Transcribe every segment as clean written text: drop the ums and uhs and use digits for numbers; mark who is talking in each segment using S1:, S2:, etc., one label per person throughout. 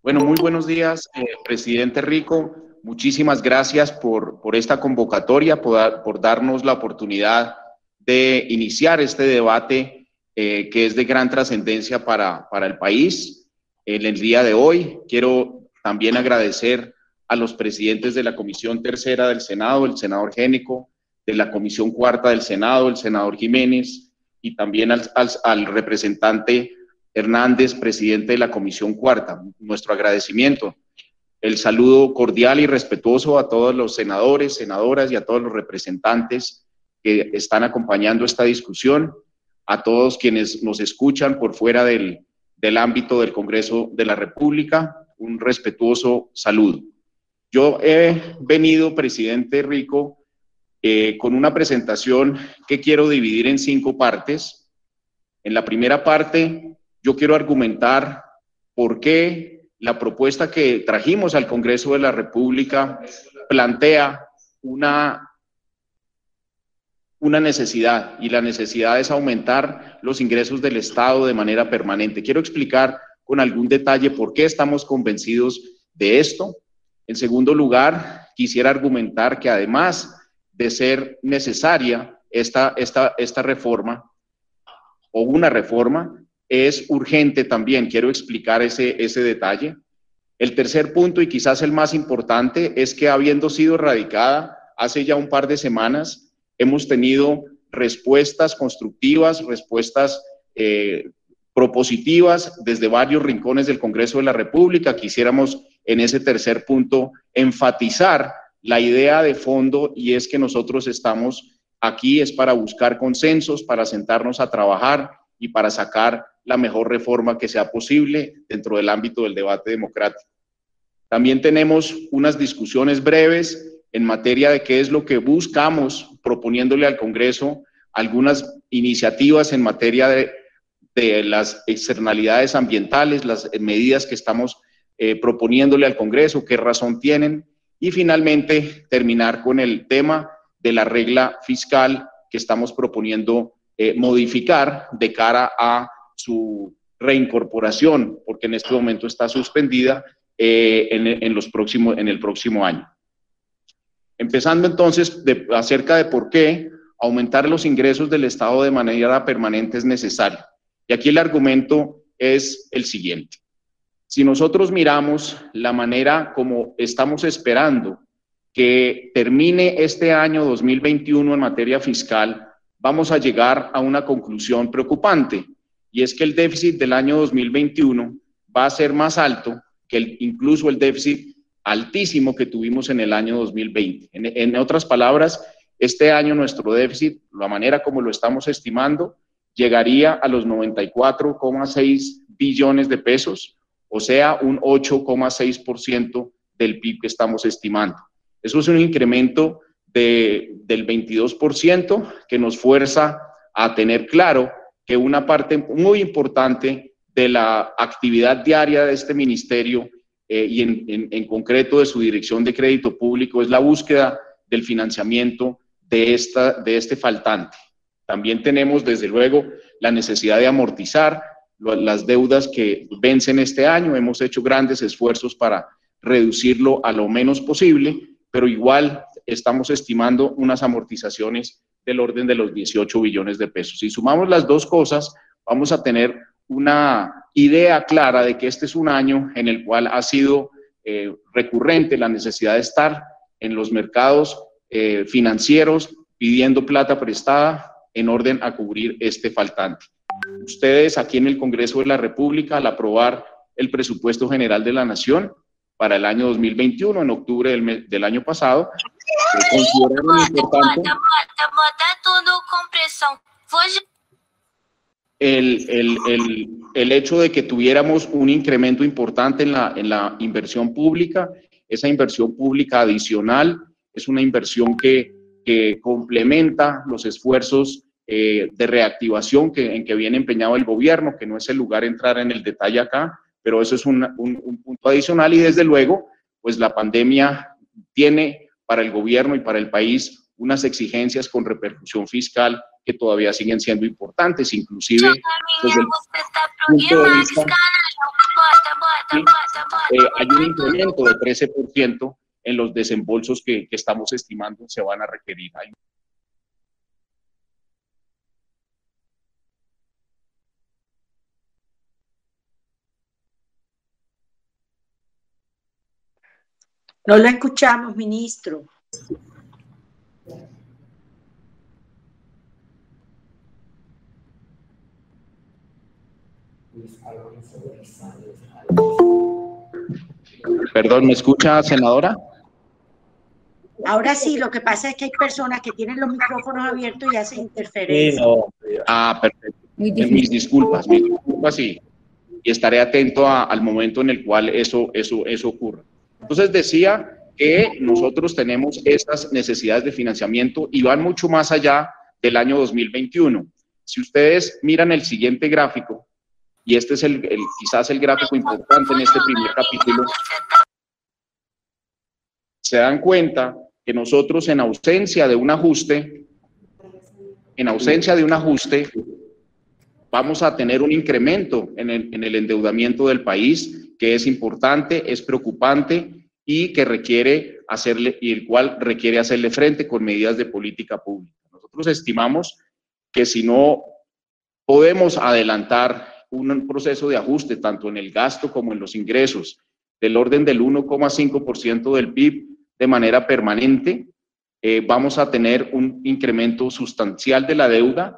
S1: Bueno, muy buenos días, presidente Rico. Muchísimas gracias por esta convocatoria, por darnos la oportunidad de iniciar este debate que es de gran trascendencia para el país. En el día de hoy quiero también agradecer a los presidentes de la Comisión Tercera del Senado, el senador Génico, de la Comisión Cuarta del Senado, el senador Jiménez, y también al representante Hernández, presidente de la Comisión Cuarta. Nuestro agradecimiento. El saludo cordial y respetuoso a todos los senadores, senadoras y a todos los representantes que están acompañando esta discusión, a todos quienes nos escuchan por fuera del ámbito del Congreso de la República, un respetuoso saludo. Yo he venido, presidente Rico, con una presentación que quiero dividir en 5 partes. En la primera parte, yo quiero argumentar por qué la propuesta que trajimos al Congreso de la República plantea una necesidad, y la necesidad es aumentar los ingresos del Estado de manera permanente. Quiero explicar con algún detalle por qué estamos convencidos de esto. En segundo lugar, quisiera argumentar que además de ser necesaria esta reforma, o una reforma, es urgente también. Quiero explicar ese detalle. El tercer punto, y quizás el más importante, es que habiendo sido radicada hace ya un par de semanas, hemos tenido respuestas constructivas, respuestas propositivas desde varios rincones del Congreso de la República. Quisiéramos en ese tercer punto enfatizar la idea de fondo, y es que nosotros estamos aquí es para buscar consensos, para sentarnos a trabajar y para sacar la mejor reforma que sea posible dentro del ámbito del debate democrático. También tenemos unas discusiones breves en materia de qué es lo que buscamos, proponiéndole al Congreso algunas iniciativas en materia de las externalidades ambientales, las medidas que estamos proponiéndole al Congreso, qué razón tienen, y finalmente terminar con el tema de la regla fiscal que estamos proponiendo modificar de cara a su reincorporación, porque en este momento está suspendida en el próximo año. Empezando entonces acerca de por qué aumentar los ingresos del Estado de manera permanente es necesario. Y aquí el argumento es el siguiente. Si nosotros miramos la manera como estamos esperando que termine este año 2021 en materia fiscal, vamos a llegar a una conclusión preocupante, y es que el déficit del año 2021 va a ser más alto que incluso el déficit altísimo que tuvimos en el año 2020. En otras palabras, este año nuestro déficit, la manera como lo estamos estimando, llegaría a los 94,6 billones de pesos, o sea, un 8,6% del PIB que estamos estimando. Eso es un incremento del 22% que nos fuerza a tener claro que una parte muy importante de la actividad diaria de este ministerio y en concreto de su dirección de crédito público es la búsqueda del financiamiento de este faltante. También tenemos, desde luego, la necesidad de amortizar las deudas que vencen este año. Hemos hecho grandes esfuerzos para reducirlo a lo menos posible, pero igual estamos estimando unas amortizaciones del orden de los 18 billones de pesos. Si sumamos las dos cosas, vamos a tener una idea clara de que este es un año en el cual ha sido recurrente la necesidad de estar en los mercados financieros pidiendo plata prestada en orden a cubrir este faltante. Ustedes aquí en el Congreso de la República, al aprobar el presupuesto general de la Nación para el año 2021, en octubre del año pasado, consideraron importante el hecho de que tuviéramos un incremento importante en la inversión pública. Esa inversión pública adicional es una inversión que complementa los esfuerzos de reactivación en que viene empeñado el gobierno, que no es el lugar entrar en el detalle acá, pero eso es un punto adicional. Y desde luego, pues la pandemia tiene para el gobierno y para el país unas exigencias con repercusión fiscal que todavía siguen siendo importantes, inclusive desde el punto de vista hay un incremento de 13% en los desembolsos que estamos estimando se van a requerir.
S2: No lo escuchamos, ministro.
S1: Perdón, ¿me escucha, senadora?
S2: Ahora sí, lo que pasa es que hay personas que tienen los micrófonos abiertos y hacen interferencia.
S1: Sí, no. Perfecto. Mis disculpas y estaré atento al momento en el cual eso ocurra. Entonces decía que nosotros tenemos estas necesidades de financiamiento y van mucho más allá del año 2021. Si ustedes miran el siguiente gráfico, y este es quizás el gráfico importante en este primer capítulo, se dan cuenta que nosotros en ausencia de un ajuste, vamos a tener un incremento en el endeudamiento del país, que es importante, es preocupante y que el cual requiere hacerle frente con medidas de política pública. Nosotros estimamos que si no podemos adelantar un proceso de ajuste tanto en el gasto como en los ingresos del orden del 1,5% del PIB de manera permanente, vamos a tener un incremento sustancial de la deuda,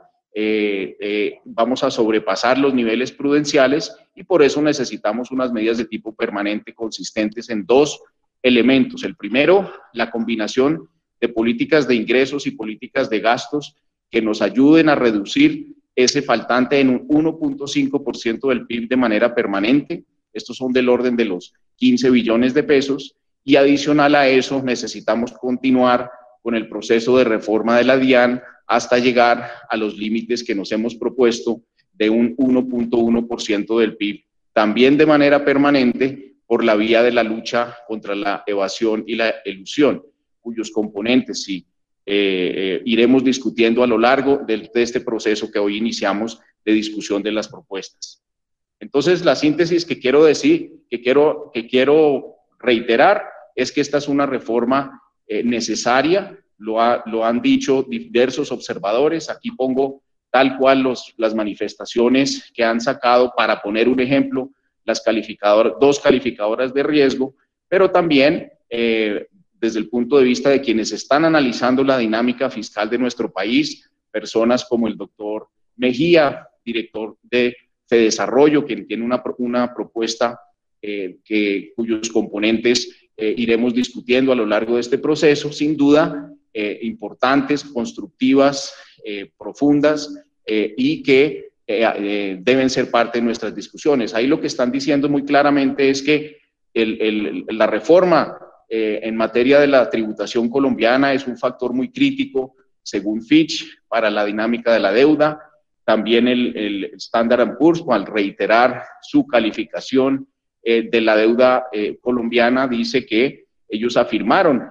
S1: vamos a sobrepasar los niveles prudenciales y por eso necesitamos unas medidas de tipo permanente consistentes en dos elementos. El primero, la combinación de políticas de ingresos y políticas de gastos que nos ayuden a reducir ese faltante en un 1,5% del PIB de manera permanente. Estos son del orden de los 15 billones de pesos y adicional a eso necesitamos continuar con el proceso de reforma de la DIAN hasta llegar a los límites que nos hemos propuesto de un 1,1% del PIB, también de manera permanente por la vía de la lucha contra la evasión y la elusión, cuyos componentes sí iremos discutiendo a lo largo de este proceso que hoy iniciamos de discusión de las propuestas. Entonces, la síntesis que quiero decir, que quiero reiterar, es que esta es una reforma necesaria, lo han dicho diversos observadores. Aquí pongo tal cual las manifestaciones que han sacado, para poner un ejemplo, dos calificadoras de riesgo, pero también desde el punto de vista de quienes están analizando la dinámica fiscal de nuestro país, personas como el doctor Mejía, director de Fedesarrollo, quien tiene una propuesta cuyos componentes iremos discutiendo a lo largo de este proceso, sin duda importantes, constructivas, profundas y que deben ser parte de nuestras discusiones. Ahí lo que están diciendo muy claramente es que la reforma en materia de la tributación colombiana es un factor muy crítico, según Fitch, para la dinámica de la deuda. También el Standard & Poor's, al reiterar su calificación de la deuda colombiana, dice que ellos afirmaron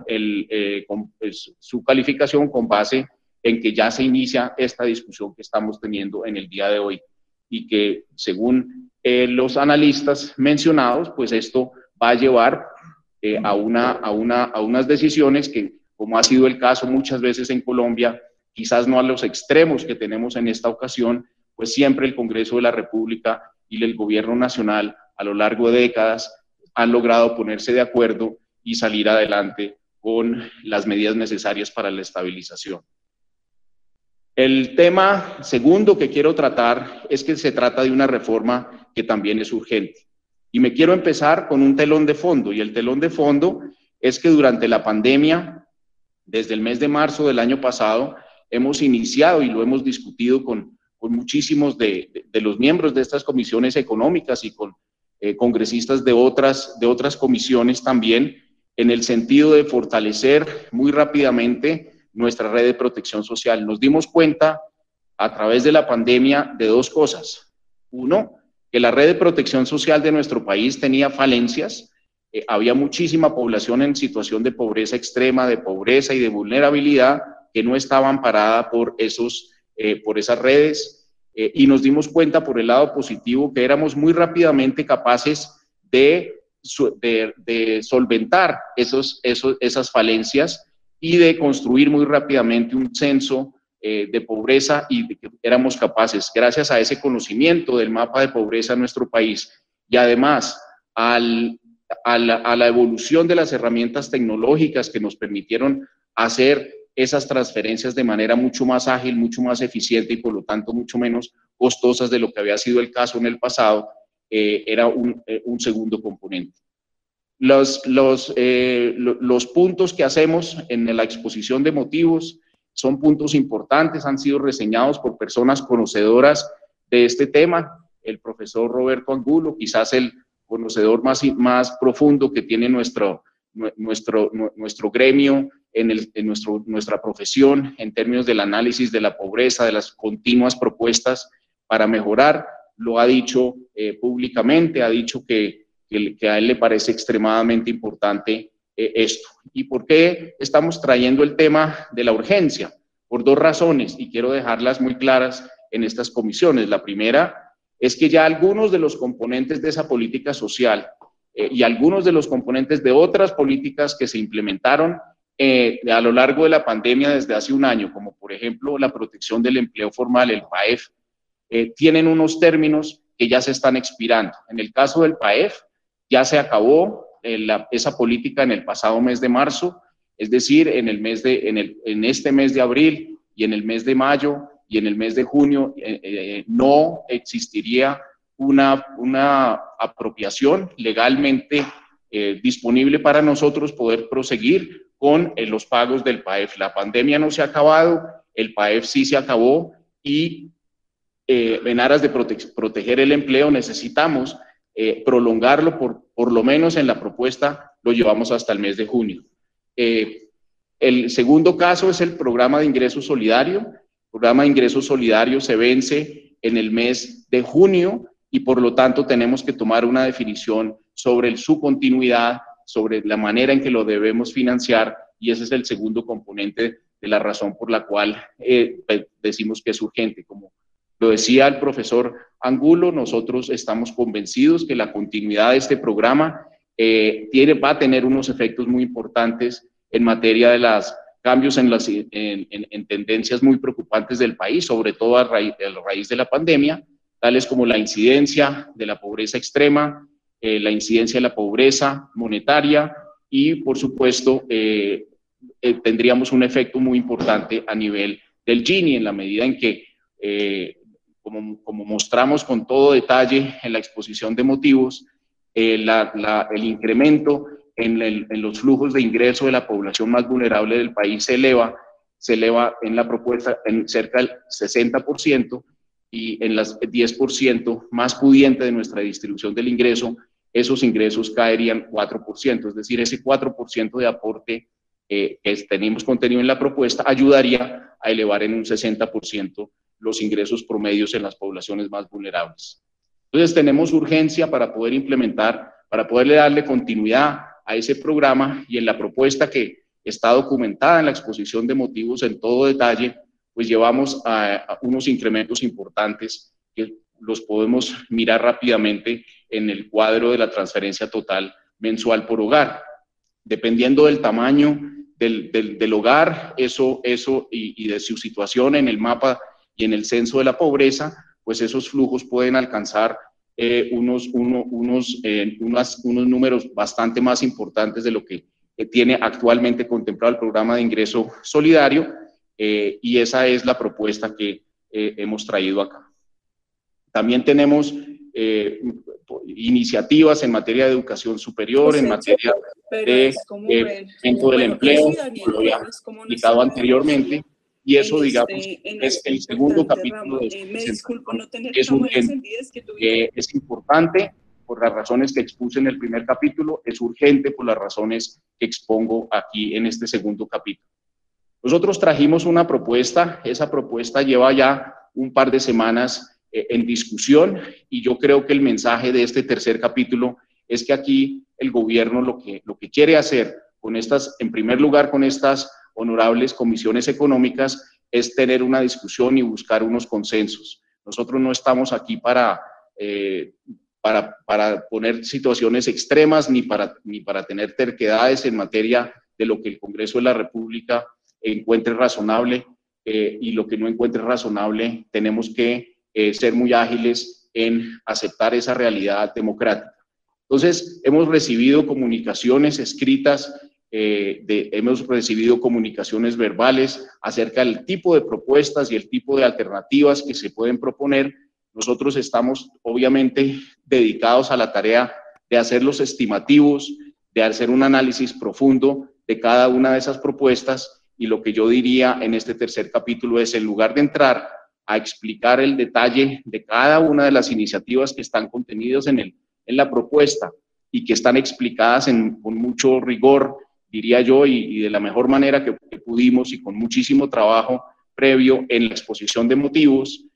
S1: su calificación con base en que ya se inicia esta discusión que estamos teniendo en el día de hoy y que, según los analistas mencionados, pues esto va a llevar a unas decisiones que, como ha sido el caso muchas veces en Colombia, quizás no a los extremos que tenemos en esta ocasión, pues siempre el Congreso de la República y el Gobierno Nacional a lo largo de décadas han logrado ponerse de acuerdo y salir adelante con las medidas necesarias para la estabilización. El tema segundo que quiero tratar es que se trata de una reforma que también es urgente. Y me quiero empezar con un telón de fondo, y el telón de fondo es que durante la pandemia, desde el mes de marzo del año pasado, hemos iniciado y lo hemos discutido con muchísimos de los miembros de estas comisiones económicas y con congresistas de otras comisiones también, en el sentido de fortalecer muy rápidamente nuestra red de protección social. Nos dimos cuenta a través de la pandemia de dos cosas. Uno, que la red de protección social de nuestro país tenía falencias, había muchísima población en situación de pobreza extrema, de pobreza y de vulnerabilidad que no estaba amparada por esas redes, y nos dimos cuenta por el lado positivo que éramos muy rápidamente capaces de solventar esas falencias y de construir muy rápidamente un censo de pobreza, y de que éramos capaces, gracias a ese conocimiento del mapa de pobreza en nuestro país y además a la evolución de las herramientas tecnológicas que nos permitieron hacer esas transferencias de manera mucho más ágil, mucho más eficiente y por lo tanto mucho menos costosas de lo que había sido el caso en el pasado, era un segundo componente. Los puntos que hacemos en la exposición de motivos son puntos importantes, han sido reseñados por personas conocedoras de este tema. El profesor Roberto Angulo, quizás el conocedor más profundo que tiene nuestro gremio, nuestra profesión, en términos del análisis de la pobreza, de las continuas propuestas para mejorar, lo ha dicho públicamente, ha dicho que a él le parece extremadamente importante esto. ¿Y por qué estamos trayendo el tema de la urgencia? Por dos razones, y quiero dejarlas muy claras en estas comisiones. La primera es que ya algunos de los componentes de esa política social y algunos de los componentes de otras políticas que se implementaron a lo largo de la pandemia desde hace un año, como por ejemplo la protección del empleo formal, el PAEF, tienen unos términos que ya se están expirando. En el caso del PAEF, ya se acabó esa política en el pasado mes de marzo, es decir, en este mes de abril y en el mes de mayo y en el mes de junio no existiría una apropiación legalmente disponible para nosotros poder proseguir con los pagos del PAEF. La pandemia no se ha acabado, el PAEF sí se acabó y en aras de proteger el empleo necesitamos prolongarlo por lo menos en la propuesta lo llevamos hasta el mes de junio. El segundo caso es el programa de ingreso solidario. El programa de ingreso solidario se vence en el mes de junio y por lo tanto tenemos que tomar una definición sobre su continuidad, sobre la manera en que lo debemos financiar, y ese es el segundo componente de la razón por la cual decimos que es urgente. Como lo decía el profesor Angulo, nosotros estamos convencidos que la continuidad de este programa va a tener unos efectos muy importantes en materia de los cambios en tendencias muy preocupantes del país, sobre todo a raíz de la pandemia, tales como la incidencia de la pobreza extrema, la incidencia de la pobreza monetaria y, por supuesto, tendríamos un efecto muy importante a nivel del Gini, en la medida en que, como mostramos con todo detalle en la exposición de motivos, el incremento en los flujos de ingreso de la población más vulnerable del país se eleva en la propuesta en cerca del 60%, y en las 10% más pudiente de nuestra distribución del ingreso, esos ingresos caerían 4%, es decir, ese 4% de aporte que tenemos contenido en la propuesta ayudaría a elevar en un 60% los ingresos promedios en las poblaciones más vulnerables. Entonces tenemos urgencia para poder implementar, para poderle darle continuidad a ese programa, y en la propuesta que está documentada en la exposición de motivos en todo detalle, pues llevamos a unos incrementos importantes que los podemos mirar rápidamente en el cuadro de la transferencia total mensual por hogar. Dependiendo del tamaño del hogar, eso y de su situación en el mapa y en el censo de la pobreza, pues esos flujos pueden alcanzar unos números bastante más importantes de lo que tiene actualmente contemplado el programa de ingreso solidario, y esa es la propuesta que hemos traído acá. También tenemos iniciativas en materia de educación superior, en materia de fomento del empleo, como lo había indicado anteriormente, y eso, digamos, es el segundo capítulo de su presentación. Es urgente, es importante por las razones que expuse en el primer capítulo, es urgente por las razones que expongo aquí en este segundo capítulo. Nosotros trajimos una propuesta, esa propuesta lleva ya un par de semanas en discusión, y yo creo que el mensaje de este tercer capítulo es que aquí el gobierno lo que quiere hacer con estas, en primer lugar con estas honorables comisiones económicas, es tener una discusión y buscar unos consensos. Nosotros no estamos aquí para para poner situaciones extremas ni para tener terquedades en materia de lo que el Congreso de la República encuentre razonable, y lo que no encuentre razonable tenemos que ser muy ágiles en aceptar esa realidad democrática. Entonces, hemos recibido comunicaciones escritas, hemos recibido comunicaciones verbales acerca del tipo de propuestas y el tipo de alternativas que se pueden proponer. Nosotros estamos obviamente dedicados a la tarea de hacer los estimativos, de hacer un análisis profundo de cada una de esas propuestas, y lo que yo diría en este tercer capítulo es, en lugar de entrar a explicar el detalle de cada una de las iniciativas que están contenidas en la propuesta y que están explicadas con mucho rigor, diría yo, y de la mejor manera que pudimos y con muchísimo trabajo previo en la exposición de motivos,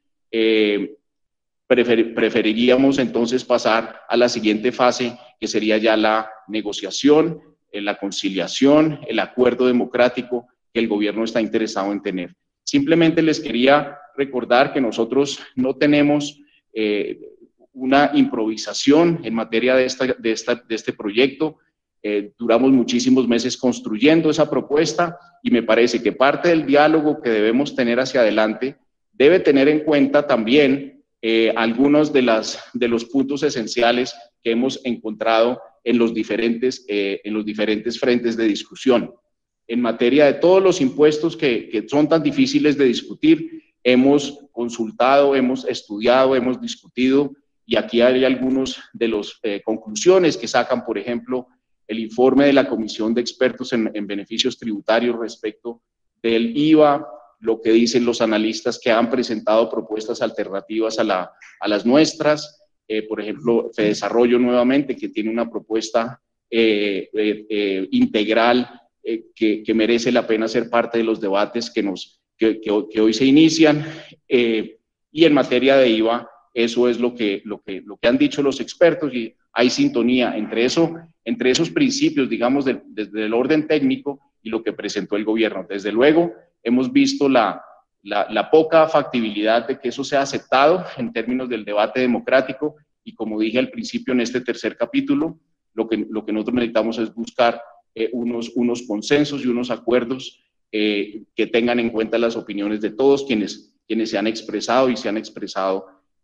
S1: preferiríamos entonces pasar a la siguiente fase, que sería ya la negociación, la conciliación, el acuerdo democrático que el gobierno está interesado en tener. Simplemente les quería recordar que nosotros no tenemos una improvisación en materia de este proyecto. Duramos muchísimos meses construyendo esa propuesta, y me parece que parte del diálogo que debemos tener hacia adelante debe tener en cuenta también algunos de los puntos esenciales que hemos encontrado en los diferentes frentes de discusión. En materia de todos los impuestos que son tan difíciles de discutir, hemos consultado, hemos estudiado, hemos discutido, y aquí hay algunos de las conclusiones que sacan, por ejemplo, el informe de la Comisión de Expertos en Beneficios Tributarios respecto del IVA, lo que dicen los analistas que han presentado propuestas alternativas a las nuestras, por ejemplo, Fedesarrollo nuevamente, que tiene una propuesta integral que merece la pena ser parte de los debates que hoy se inician, y en materia de IVA, eso es lo que han dicho los expertos, y hay sintonía entre esos principios, digamos, desde el orden técnico y lo que presentó el gobierno. Desde luego, hemos visto la poca factibilidad de que eso sea aceptado en términos del debate democrático, y como dije al principio en este tercer capítulo, lo que nosotros necesitamos es buscar unos consensos y unos acuerdos que tengan en cuenta las opiniones de todos quienes se han expresado, y se han expresado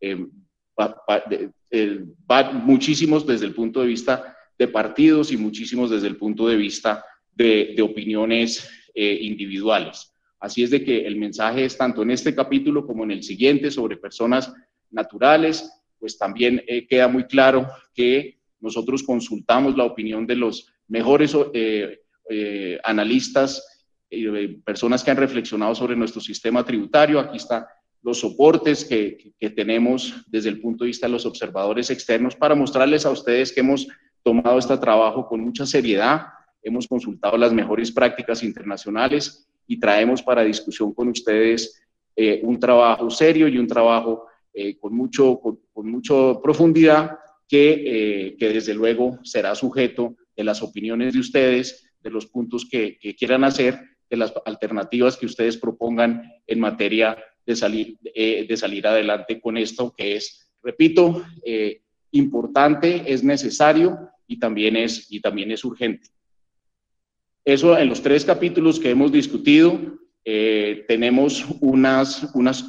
S1: muchísimos desde el punto de vista de partidos y muchísimos desde el punto de vista de opiniones individuales. Así es de que el mensaje es tanto en este capítulo como en el siguiente sobre personas naturales, pues también queda muy claro que nosotros consultamos la opinión de los mejores analistas, personas que han reflexionado sobre nuestro sistema tributario. Aquí están los soportes que tenemos desde el punto de vista de los observadores externos para mostrarles a ustedes que hemos tomado este trabajo con mucha seriedad, hemos consultado las mejores prácticas internacionales y traemos para discusión con ustedes un trabajo serio y un trabajo con mucha profundidad que desde luego será sujeto de las opiniones de ustedes, de los puntos que quieran hacer, de las alternativas que ustedes propongan en materia de salir adelante con esto, que es, repito, importante, es necesario y también es urgente. Eso en los tres capítulos que hemos discutido, tenemos unos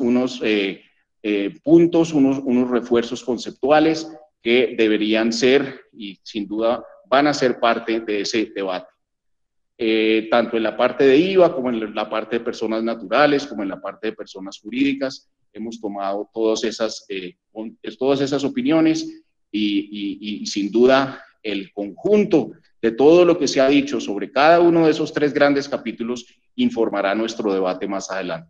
S1: puntos, unos refuerzos conceptuales que deberían ser y sin duda van a ser parte de ese debate. Tanto en la parte de IVA como en la parte de personas naturales, como en la parte de personas jurídicas, hemos tomado todas esas opiniones y sin duda el conjunto de todo lo que se ha dicho sobre cada uno de esos tres grandes capítulos informará nuestro debate más adelante.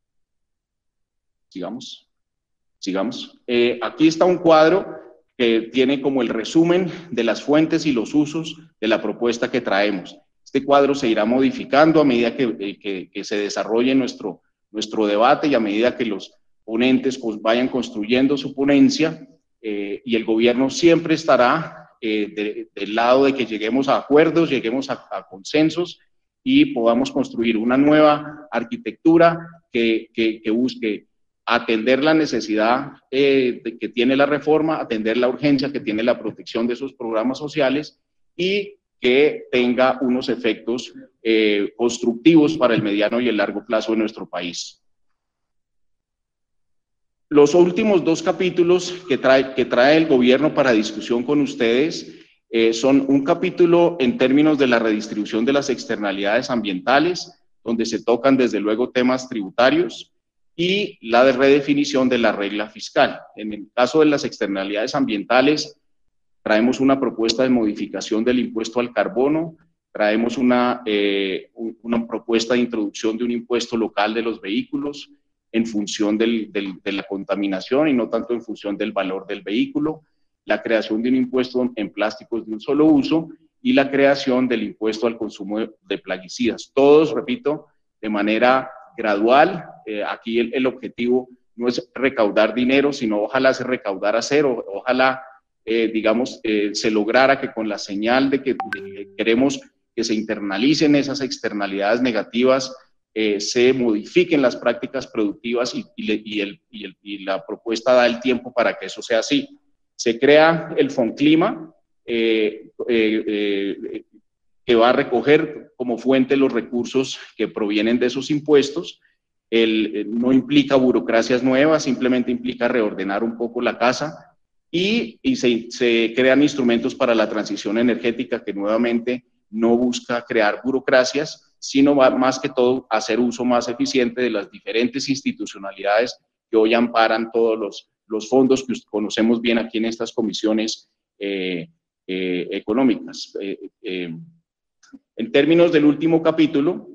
S1: Sigamos. Aquí está un cuadro que tiene como el resumen de las fuentes y los usos de la propuesta que traemos. Este cuadro se irá modificando a medida que se desarrolle nuestro debate y a medida que los ponentes vayan construyendo su ponencia, y el gobierno siempre estará del lado de que lleguemos a acuerdos, lleguemos a consensos y podamos construir una nueva arquitectura que busque atender la necesidad que tiene la reforma, atender la urgencia que tiene la protección de esos programas sociales y que tenga unos efectos constructivos para el mediano y el largo plazo de nuestro país. Los últimos dos capítulos que trae el gobierno para discusión con ustedes son un capítulo en términos de la redistribución de las externalidades ambientales, donde se tocan desde luego temas tributarios, y la de redefinición de la regla fiscal. En el caso de las externalidades ambientales, traemos una propuesta de modificación del impuesto al carbono, traemos una propuesta de introducción de un impuesto local de los vehículos en función de la contaminación y no tanto en función del valor del vehículo, la creación de un impuesto en plásticos de un solo uso y la creación del impuesto al consumo de plaguicidas. Todos, repito, de manera gradual. Aquí el objetivo no es recaudar dinero, sino ojalá se recaudara cero, ojalá, se lograra que con la señal de que queremos que se internalicen esas externalidades negativas, se modifiquen las prácticas productivas y la propuesta da el tiempo para que eso sea así. Se crea el Fonclima, que va a recoger como fuente los recursos que provienen de esos impuestos. No implica burocracias nuevas, simplemente implica reordenar un poco la casa y se crean instrumentos para la transición energética que nuevamente no busca crear burocracias, sino más que todo hacer uso más eficiente de las diferentes institucionalidades que hoy amparan todos los fondos que conocemos bien aquí en estas comisiones económicas. En términos del último capítulo,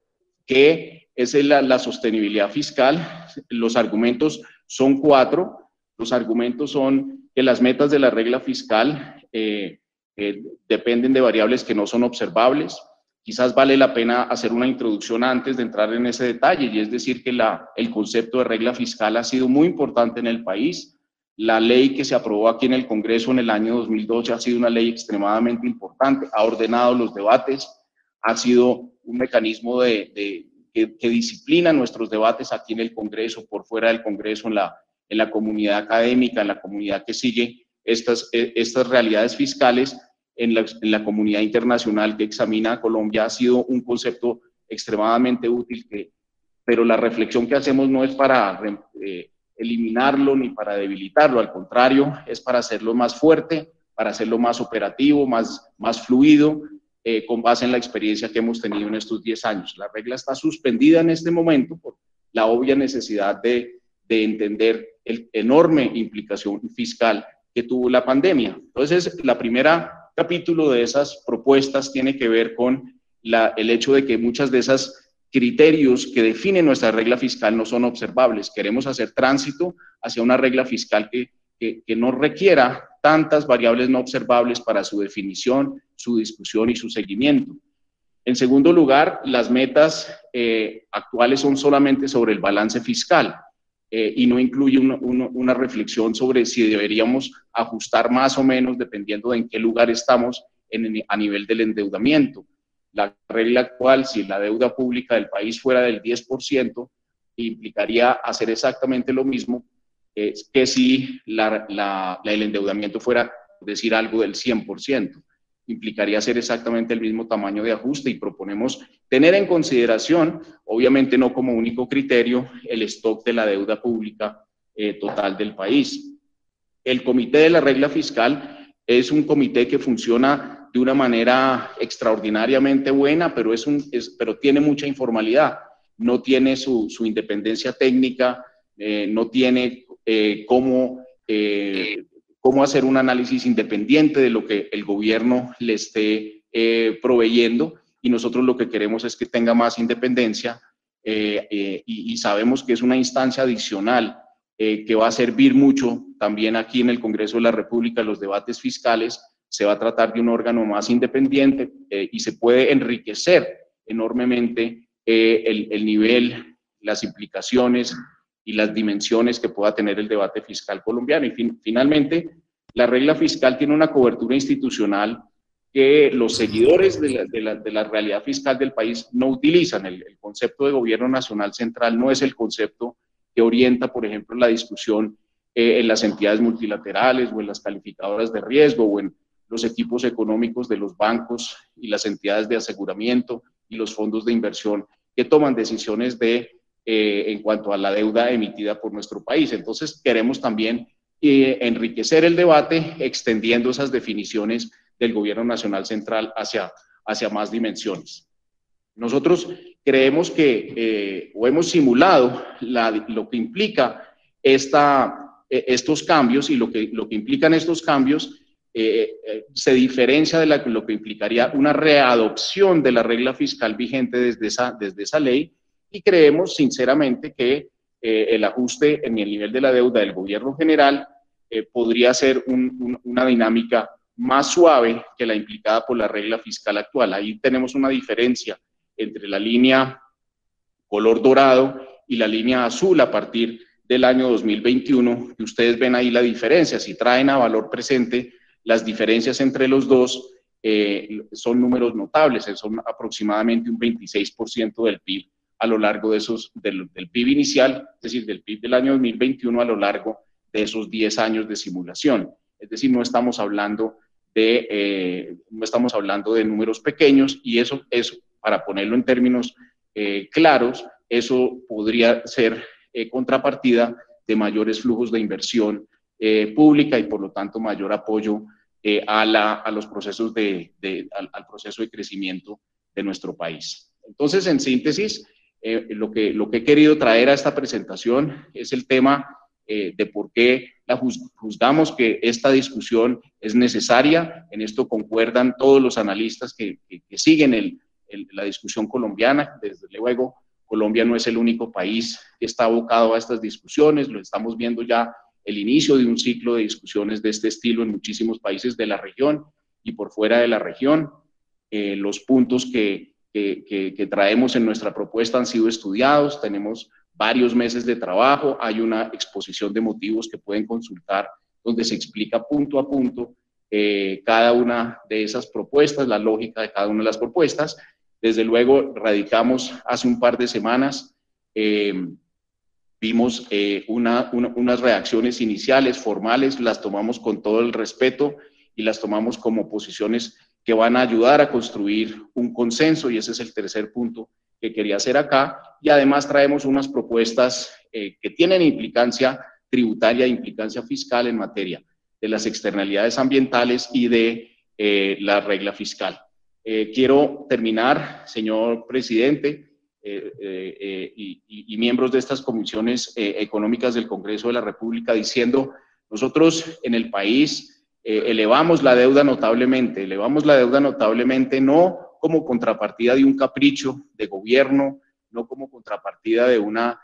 S1: que es la sostenibilidad fiscal, los argumentos son 4. Los argumentos son que las metas de la regla fiscal dependen de variables que no son observables. Quizás vale la pena hacer una introducción antes de entrar en ese detalle, y es decir que el concepto de regla fiscal ha sido muy importante en el país. La ley que se aprobó aquí en el Congreso en el año 2012 ha sido una ley extremadamente importante, ha ordenado los debates, ha sido un mecanismo que disciplina nuestros debates aquí en el Congreso, por fuera del Congreso, en la comunidad académica, en la comunidad que sigue estas realidades fiscales, en la comunidad internacional que examina a Colombia. Ha sido un concepto extremadamente útil, pero la reflexión que hacemos no es para eliminarlo ni para debilitarlo, al contrario, es para hacerlo más fuerte, para hacerlo más operativo, más fluido, con base en la experiencia que hemos tenido en estos 10 años. La regla está suspendida en este momento por la obvia necesidad de entender el enorme implicación fiscal que tuvo la pandemia. Entonces, la primera capítulo de esas propuestas tiene que ver con el hecho de que muchas de esas criterios que definen nuestra regla fiscal no son observables. Queremos hacer tránsito hacia una regla fiscal que no requiera tantas variables no observables para su definición, su discusión y su seguimiento. En segundo lugar, las metas actuales son solamente sobre el balance fiscal y no incluye una reflexión sobre si deberíamos ajustar más o menos dependiendo de en qué lugar estamos a nivel del endeudamiento. La regla actual, si la deuda pública del país fuera del 10%, implicaría hacer exactamente lo mismo que si el endeudamiento fuera, decir, algo del 100%. Implicaría hacer exactamente el mismo tamaño de ajuste y proponemos tener en consideración, obviamente no como único criterio, el stock de la deuda pública total del país. El Comité de la Regla Fiscal es un comité que funciona de una manera extraordinariamente buena, pero tiene mucha informalidad, no tiene su independencia técnica, no tiene cómo hacer un análisis independiente de lo que el gobierno le esté proveyendo, y nosotros lo que queremos es que tenga más independencia y sabemos que es una instancia adicional que va a servir mucho también aquí en el Congreso de la República. Los debates fiscales se va a tratar de un órgano más independiente y se puede enriquecer enormemente el nivel, las implicaciones y las dimensiones que pueda tener el debate fiscal colombiano. Y finalmente, la regla fiscal tiene una cobertura institucional que los seguidores de la realidad fiscal del país no utilizan. El concepto de gobierno nacional central no es el concepto que orienta, por ejemplo, la discusión en las entidades multilaterales o en las calificadoras de riesgo o en los equipos económicos de los bancos y las entidades de aseguramiento y los fondos de inversión que toman decisiones en cuanto a la deuda emitida por nuestro país. Entonces, queremos también enriquecer el debate extendiendo esas definiciones del Gobierno Nacional Central hacia más dimensiones. Nosotros creemos que, o hemos simulado lo que implica estos cambios, y lo que implican estos cambios se diferencia de lo que implicaría una readopción de la regla fiscal vigente desde esa ley, y creemos sinceramente que el ajuste en el nivel de la deuda del gobierno general podría ser una dinámica más suave que la implicada por la regla fiscal actual. Ahí tenemos una diferencia entre la línea color dorado y la línea azul a partir del año 2021, que ustedes ven ahí la diferencia. Si traen a valor presente, las diferencias entre los dos son números notables, son aproximadamente un 26% del PIB a lo largo de del PIB inicial, es decir, del PIB del año 2021 a lo largo de esos 10 años de simulación. Es decir, no estamos hablando de números pequeños, y eso, para ponerlo en términos claros, eso podría ser contrapartida de mayores flujos de inversión pública y por lo tanto mayor apoyo a los procesos al proceso de crecimiento de nuestro país. Entonces, en síntesis, lo que he querido traer a esta presentación es el tema de por qué juzgamos que esta discusión es necesaria. En esto concuerdan todos los analistas que siguen la discusión colombiana. Desde luego, Colombia no es el único país que está abocado a estas discusiones, lo estamos viendo ya el inicio de un ciclo de discusiones de este estilo en muchísimos países de la región y por fuera de la región. Los puntos que traemos en nuestra propuesta han sido estudiados, tenemos varios meses de trabajo, hay una exposición de motivos que pueden consultar donde se explica punto a punto cada una de esas propuestas, la lógica de cada una de las propuestas. Desde luego, radicamos hace un par de semanas, vimos unas reacciones iniciales, formales, las tomamos con todo el respeto y las tomamos como posiciones que van a ayudar a construir un consenso, y ese es el tercer punto que quería hacer acá. Y además traemos unas propuestas que tienen implicancia tributaria e implicancia fiscal en materia de las externalidades ambientales y de la regla fiscal. Quiero terminar, señor presidente, y miembros de estas comisiones económicas del Congreso de la República, diciendo: nosotros en el país elevamos la deuda notablemente no como contrapartida de un capricho de gobierno, no como contrapartida de unas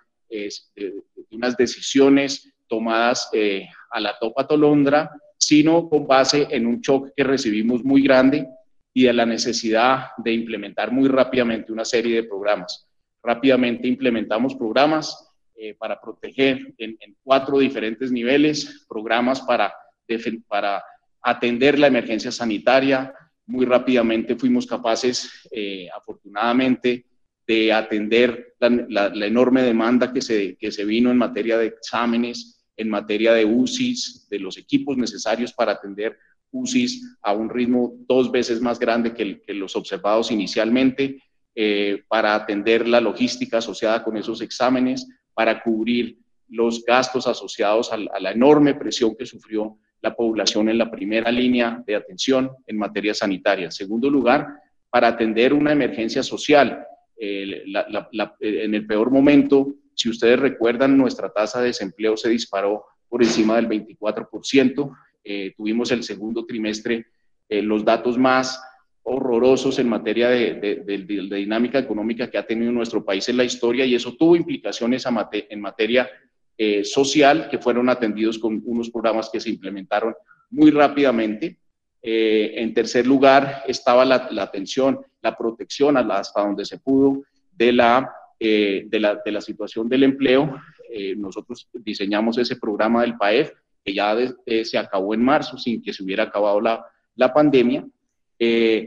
S1: decisiones tomadas a la topa tolondra, sino con base en un choque que recibimos muy grande y de la necesidad de implementar muy rápidamente una serie de programas. Rápidamente implementamos programas para proteger en 4 diferentes niveles, programas para atender la emergencia sanitaria. Muy rápidamente fuimos capaces, afortunadamente, de atender la enorme demanda que se vino en materia de exámenes, en materia de UCIs, de los equipos necesarios para atender UCIs a un ritmo 2 veces más grande que los observados inicialmente, para atender la logística asociada con esos exámenes, para cubrir los gastos asociados a la enorme presión que sufrió la población en la primera línea de atención en materia sanitaria. En segundo lugar, para atender una emergencia social. En el peor momento, si ustedes recuerdan, nuestra tasa de desempleo se disparó por encima del 24%. Tuvimos el segundo trimestre los datos más horrorosos en materia de dinámica económica que ha tenido nuestro país en la historia, y eso tuvo implicaciones en materia social, que fueron atendidos con unos programas que se implementaron muy rápidamente. En tercer lugar estaba la atención, la protección hasta donde se pudo de la situación del empleo. Nosotros diseñamos ese programa del PAEF, que ya se acabó en marzo sin que se hubiera acabado la pandemia.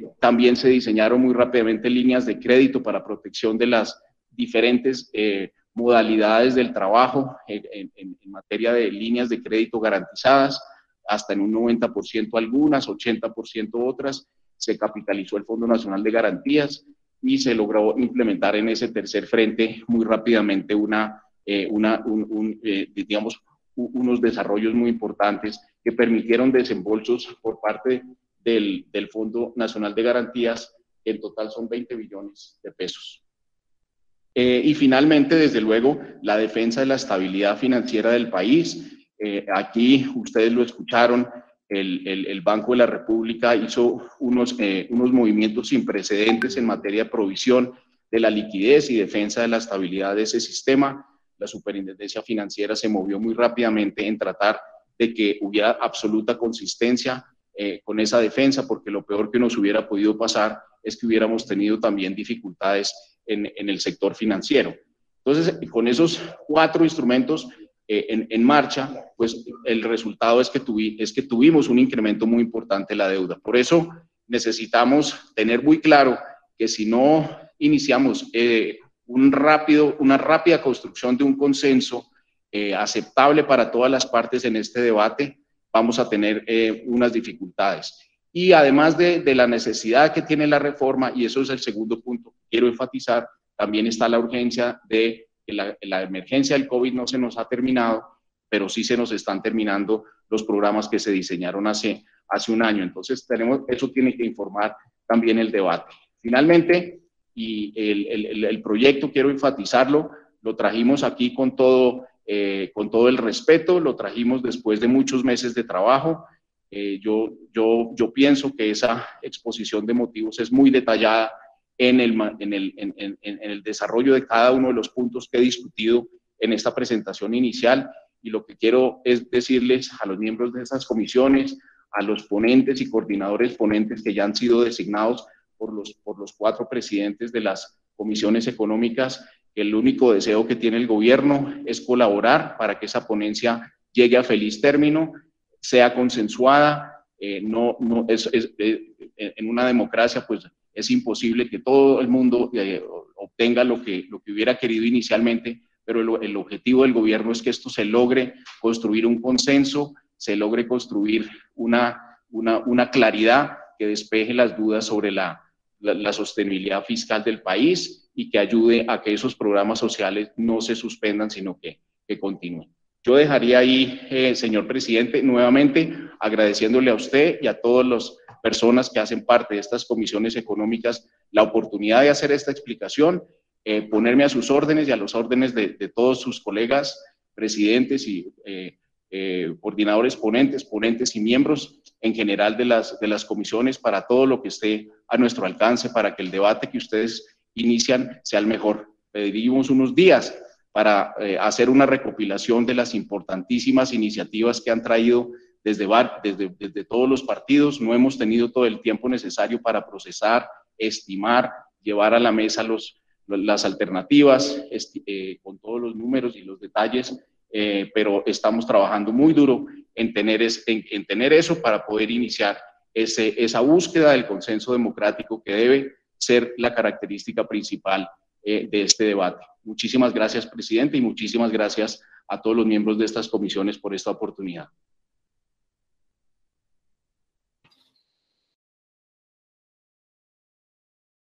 S1: También se diseñaron muy rápidamente líneas de crédito para protección de las diferentes modalidades del trabajo en materia de líneas de crédito garantizadas, hasta en un 90% algunas, 80% otras. Se capitalizó el Fondo Nacional de Garantías y se logró implementar en ese tercer frente muy rápidamente digamos, unos desarrollos muy importantes que permitieron desembolsos por parte del Fondo Nacional de Garantías. En total son 20 billones de pesos. Y finalmente, desde luego, la defensa de la estabilidad financiera del país. Aquí ustedes lo escucharon, el Banco de la República hizo unos movimientos sin precedentes en materia de provisión de la liquidez y defensa de la estabilidad de ese sistema. La Superintendencia Financiera se movió muy rápidamente en tratar de que hubiera absoluta consistencia con esa defensa, porque lo peor que nos hubiera podido pasar es que hubiéramos tenido también dificultades en el sector financiero. Entonces, con esos 4 instrumentos en marcha, pues el resultado es que tuvimos un incremento muy importante en la deuda. Por eso necesitamos tener muy claro que si no iniciamos una rápida construcción de un consenso aceptable para todas las partes en este debate, vamos a tener unas dificultades. Y además de la necesidad que tiene la reforma, y eso es el segundo punto que quiero enfatizar, también está la urgencia de que la emergencia del COVID no se nos ha terminado, pero sí se nos están terminando los programas que se diseñaron hace un año. Entonces, eso tiene que informar también el debate. Finalmente, y el proyecto, quiero enfatizarlo, lo trajimos aquí con todo el respeto, lo trajimos después de muchos meses de trabajo. Yo pienso que esa exposición de motivos es muy detallada en el desarrollo de cada uno de los puntos que he discutido en esta presentación inicial, y lo que quiero es decirles a los miembros de esas comisiones, a los ponentes y coordinadores ponentes que ya han sido designados por los 4 presidentes de las comisiones económicas, que el único deseo que tiene el gobierno es colaborar para que esa ponencia llegue a feliz término, sea consensuada. En una democracia pues es imposible que todo el mundo obtenga lo que hubiera querido inicialmente, pero el objetivo del gobierno es que esto se logre construir un consenso, se logre construir una claridad que despeje las dudas sobre la sostenibilidad fiscal del país y que ayude a que esos programas sociales no se suspendan, sino que continúen. Yo dejaría ahí, señor presidente, nuevamente agradeciéndole a usted y a todas las personas que hacen parte de estas comisiones económicas la oportunidad de hacer esta explicación, ponerme a sus órdenes y a los órdenes de todos sus colegas, presidentes y coordinadores ponentes y miembros en general de las comisiones para todo lo que esté a nuestro alcance para que el debate que ustedes inician sea el mejor. Pediríamos unos días para hacer una recopilación de las importantísimas iniciativas que han traído desde todos los partidos. No hemos tenido todo el tiempo necesario para procesar, estimar, llevar a la mesa las alternativas con todos los números y los detalles, pero estamos trabajando muy duro en tener eso para poder iniciar esa búsqueda del consenso democrático que debe ser la característica principal de este debate. Muchísimas gracias, presidente, y muchísimas gracias a todos los miembros de estas comisiones por esta oportunidad.